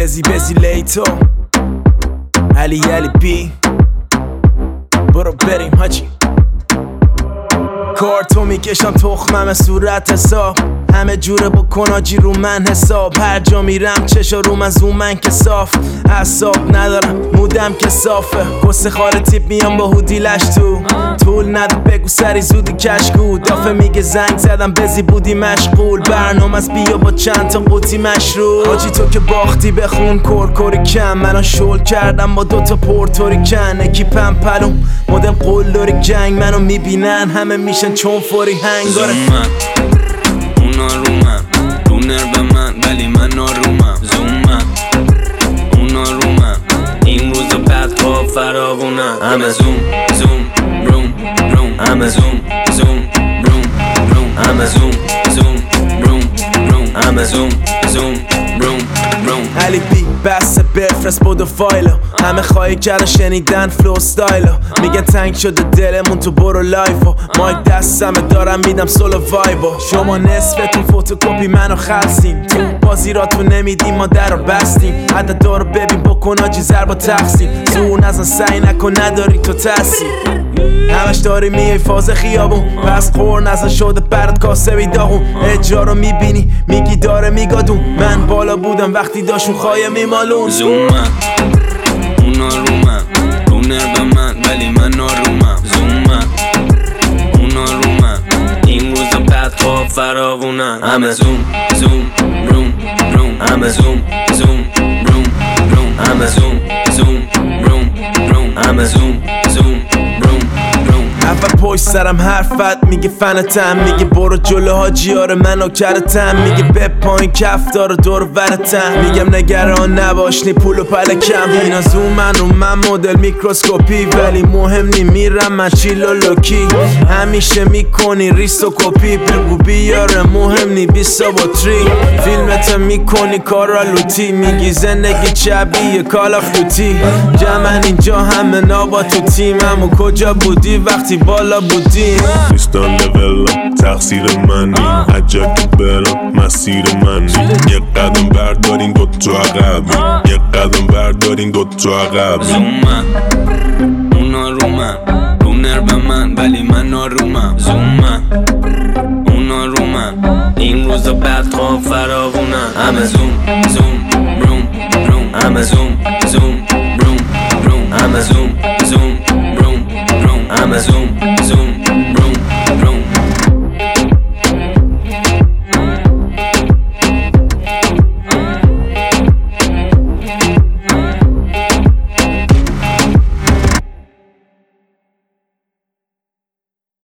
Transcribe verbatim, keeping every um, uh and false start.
بزی بزی لیتو علی علی بی برو بریم حاجی کارتو میکشم تخمم صورت حساب همه جوره بکن آجی رو من حساب هر جا میرم چشا رو من زوم من که صاف حساب ندارم مودم که صافه کس خال تیپ میام با هودی لش تو طول نده بگو سری زودی کشکو دافه میگه زنگ زدم بزی بودی مشغول برنامه از بیا با چند تا قوطی مشروب آجی تو که باختی بخون کرکوری کم منو شل کردم با دوتا پورتوری کن اکیپم پلوم مدل قلدری جنگ منو میبینن همه میشن چون فوری هنگاره اونا رو من رو نرو من ولی من نارومم زومم اونا رو من این روزا بعد ها فراوونم همه زوم زوم روم روم همه زوم زوم روم روم همه زوم زوم روم روم همه زوم زوم روم روم علی بی بسته بفرست بودو فایلو همه خواهی کرده شنیدن فلو ستایلو میگن تنگ شده دلمون تو برو لایفو مایک دستمه دارم میدم سولو وایبو شما نصفتون فوتوکوپی منو خلصین تو بازی را تو نمیدیم ما در رو بستیم حتی دارو ببین بکن آجی ضرب و تقسیم زور نزن سعی نکن نداری تو تاثیر همش داری میای فاز خیابون پس خور نزن شده برات کاسه بی داغون اجرا رو میبینی میگی داره میگادون من بالا بودم وقتی داشون خواهی میمالون زومم اونا رو من رو نرو من ولی من نارومم زومم اونا رو من این روزا بعد خواب فراوونن همه زوم زوم روم روم همه زوم زوم روم روم همه زوم زوم روم روم همه زوم زوم روم روم اول پشت سرم حرفت میگه فنتم میگه برو جلو حاجیاره منو کرتم میگه به پایین کف داره دور ورتم میگم نگران نباش نی پول و پلکم اینا زوم من رو من مدل میکروسکوپی ولی مهم نی میرم من چیل و لوکی همیشه میکنی ریست و کپی بگو بیاره مهم نی بیستا با تری فیلمت میکنی کارا لوتی میگی زندگی شبیه کال آف دوتی جمعن اینجا همه نابا تو تیمم و کجا بودی وقتی بالا بودیم نیستان لولم تقصیر منی عجب که برم مسیر منی یه قدم بردارین دوتا عقبی یه قدم بردارین دوتا عقبی زومم اونا رو من رو نرو من ولی من نارومم زومم اونا رو من این روزا بعد خواب فراوونن همه زوم زوم روم روم همه زوم زوم روم روم همه زوم زوم روم روم همه زوم